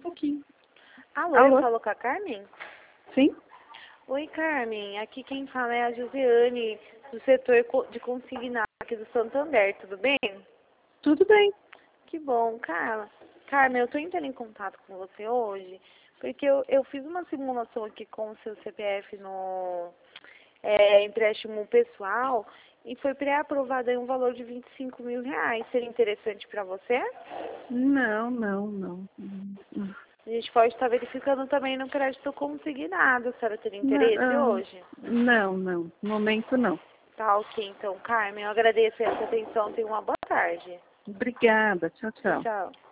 pouquinho. Alô, Alô? eu falo com a Carmen? Sim? Oi, Carmen. Aqui quem fala é a Josiane, do setor de consignado aqui do Santander, tudo bem? Tudo bem. Que bom, Carmen, eu tô entrando em contato com você hoje, porque eu fiz uma simulação aqui com o seu CPF no empréstimo pessoal e foi pré-aprovado aí um valor de R$ 25.000. Seria interessante para você? Não. A gente pode estar verificando também no crédito consignado. A senhora teria interesse Não, hoje? não. No momento não. Tá ok, então, Carmen, eu agradeço essa atenção. Tenha uma boa tarde. Obrigada. Tchau, tchau. Tchau.